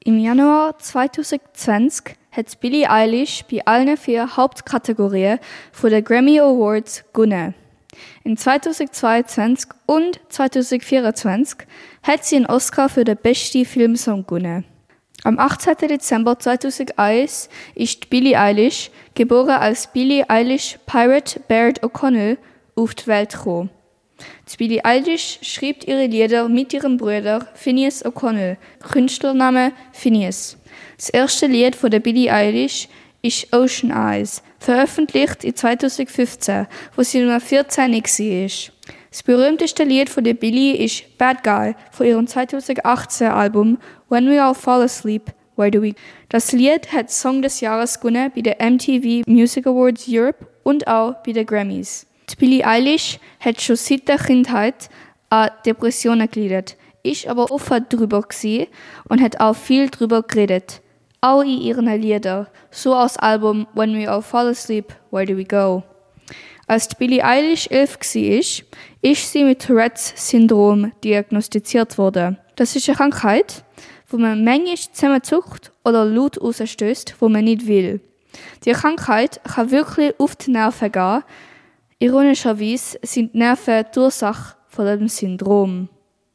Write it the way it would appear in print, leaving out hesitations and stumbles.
Im Januar 2020 hat Billie Eilish bei allen 4 Hauptkategorien von den Grammy Awards gewonnen. In 2022 und 2024 hat sie einen Oscar für den besten Filmsong gewonnen. Am 18. Dezember 2001 ist Billie Eilish, geboren als Billie Eilish Pirate Baird O'Connell, auf die Welt gekommen. Die Billie Eilish schreibt ihre Lieder mit ihrem Bruder Finneas O'Connell, Künstlername Finneas. Das erste Lied von der Billie Eilish ist Ocean Eyes, veröffentlicht in 2015, wo sie nur 14 war. Das berühmteste Lied von der Billie ist Bad Guy von ihrem 2018 Album When We All Fall Asleep, Where Do We? Das Lied hat Song des Jahres gewonnen bei den MTV Music Awards Europe und auch bei den Grammys. Die Billie Eilish hat schon seit der Kindheit an Depressionen gelitten, ist aber offen darüber gewesen und hat auch viel darüber geredet. Auch in ihren Liedern, so aus dem Album When We All Fall Asleep, Where Do We Go? Als die Billie Eilish 11 war, ist sie mit Tourettes-Syndrom diagnostiziert worden. Das ist eine Krankheit, wo man manchmal zusammenzuckt oder laut rausstößt, wo man nicht will. Die Krankheit kann wirklich auf die Nerven gehen. Ironischerweise sind die Nerven die Ursache von diesem Syndrom.